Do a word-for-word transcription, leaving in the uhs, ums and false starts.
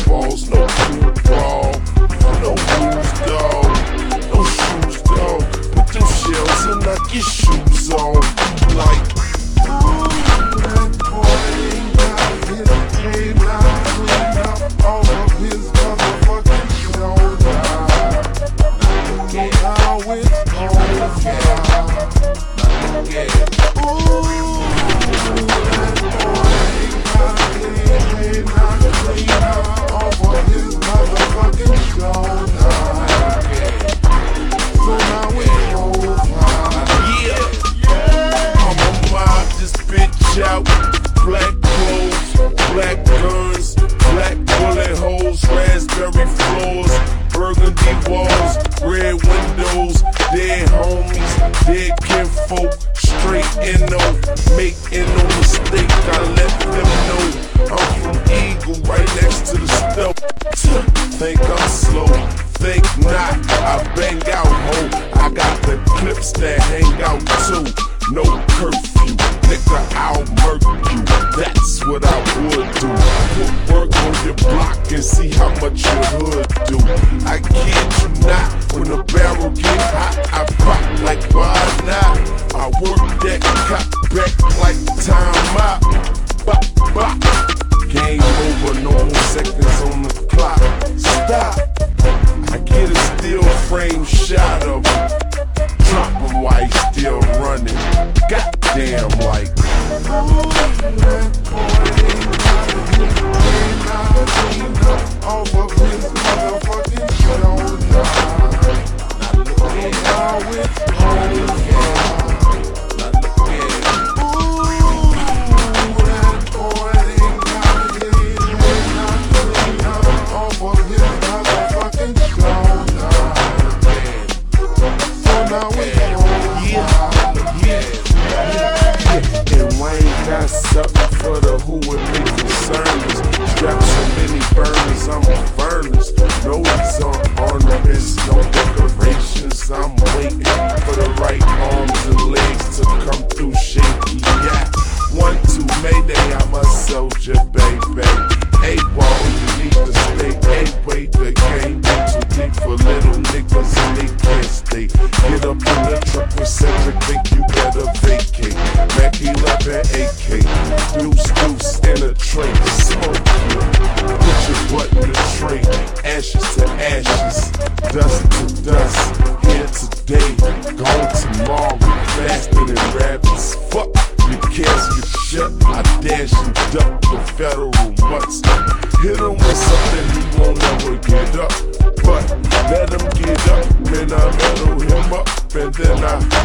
balls, no cool ball, no rules, dog, no shoes, dog. Put them shells and knock your shoes on. Like, ooh, that boy ain't got his game now cleaned up all of his motherfucking shoulder. Look how it's over. Yeah. Ooh, that boy ain't got his game now cleaned up all of his motherfucking shoulder. So now it's over. Yeah. I'ma mob this bitch out. Black clothes, black guns, black bullet holes, raspberry floors, burgundy walls, red windows, dead homies, dead kinfolk, straight in no, making no mistake. I let them know I'm from Eagle, right next to the stove. Think I'm slow, think not, I bang out, ho. I got the clips that hang out too. No curfew, nigga, I'll murk you. That's what I would do. Put work on your block and see how much your hood do. I kid you not, when the barrel get hot, I pop like why not? I work that cop back like time out. Bop, bop. Game over, no more seconds on the clock. Stop. I get a steel frame shot of him. Drop him while he's still running. Goddamn, like, ooh, that boy ain't got his game now cleaned up off of his motherfucking shoulder. Now look at how it's over. Now look at, ooh, that boy ain't got his game now cleaned up off of his motherfucking shoulder. So now it's over. Yeah, yeah. And Wayne got something for the who and me concerns. Strap so many burners, I'm a furnace. No it's on ornaments, no decorations. I'm waiting for the right arms and legs to come through shaky. Yeah, one, two, mayday, I'm a soldier, baby. Eight ball, you need to stay. Eight way, the game get too deep for little niggas and they can't stay. Get up in the truck with Cedric, think you better vacate. Mac eleven A K, deuce deuce in a tray, smoke you. Put your butt in the tray, ashes to ashes, dust to dust. Here today, gone tomorrow, faster than rabbits. Fuck, you can't get shut. I dash and duck the federal butts. Hit him with something he won't ever get up. But let him get up, then I metal him up, and then I